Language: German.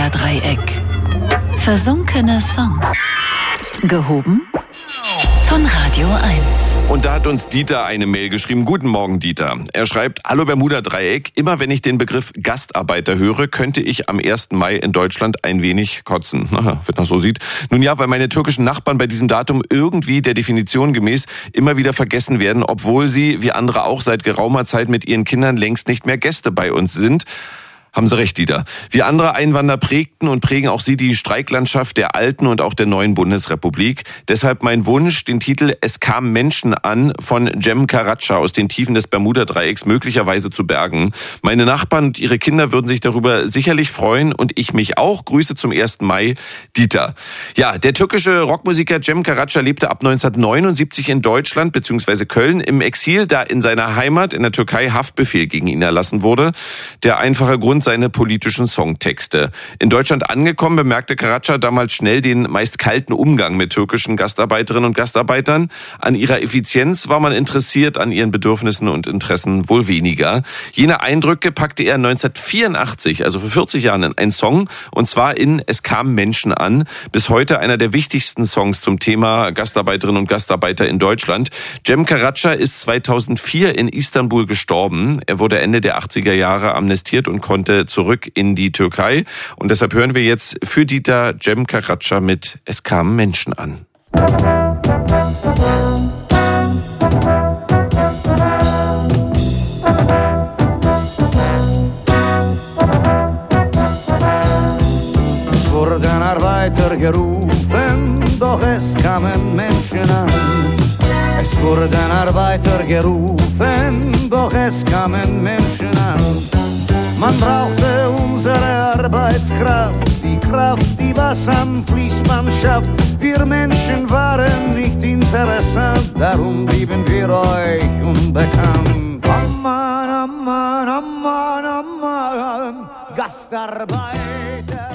Bermuda-Dreieck. Versunkene Songs. Gehoben von Radio 1. Und da hat uns Dieter eine Mail geschrieben. Guten Morgen, Dieter. Er schreibt, hallo Bermuda-Dreieck. Immer wenn ich den Begriff Gastarbeiter höre, könnte ich am 1. Mai in Deutschland ein wenig kotzen. Aha, wenn das so sieht. Nun ja, weil meine türkischen Nachbarn bei diesem Datum irgendwie der Definition gemäß immer wieder vergessen werden, obwohl sie, wie andere auch, seit geraumer Zeit mit ihren Kindern längst nicht mehr Gäste bei uns sind. Haben Sie recht, Dieter. Wie andere Einwanderer prägten und prägen auch Sie die Streiklandschaft der alten und auch der neuen Bundesrepublik. Deshalb mein Wunsch, den Titel Es kamen Menschen an von Cem Karaca aus den Tiefen des Bermuda-Dreiecks möglicherweise zu bergen. Meine Nachbarn und ihre Kinder würden sich darüber sicherlich freuen und ich mich auch. Grüße zum 1. Mai, Dieter. Ja, der türkische Rockmusiker Cem Karaca lebte ab 1979 in Deutschland bzw. Köln im Exil, da in seiner Heimat in der Türkei Haftbefehl gegen ihn erlassen wurde. Der einfache Grund seine politischen Songtexte. In Deutschland angekommen, bemerkte Karaca damals schnell den meist kalten Umgang mit türkischen Gastarbeiterinnen und Gastarbeitern. An ihrer Effizienz war man interessiert, an ihren Bedürfnissen und Interessen wohl weniger. Jene Eindrücke packte er 1984, also vor 40 Jahren, in einen Song, und zwar in Es kamen Menschen an. Bis heute einer der wichtigsten Songs zum Thema Gastarbeiterinnen und Gastarbeiter in Deutschland. Cem Karaca ist 2004 in Istanbul gestorben. Er wurde Ende der 80er Jahre amnestiert und konnte zurück in die Türkei. Und deshalb hören wir jetzt für Dieter Cem Karaca mit Es kamen Menschen an. Es wurden Arbeiter gerufen, doch es kamen Menschen an. Es wurden Arbeiter gerufen, doch es kamen Menschen an. Man brauchte unsere Arbeitskraft, die Kraft, die was am Fließband schafft. Wir Menschen waren nicht interessant, darum blieben wir euch unbekannt. Amman, Amman, Amman, Amman, Gastarbeiter.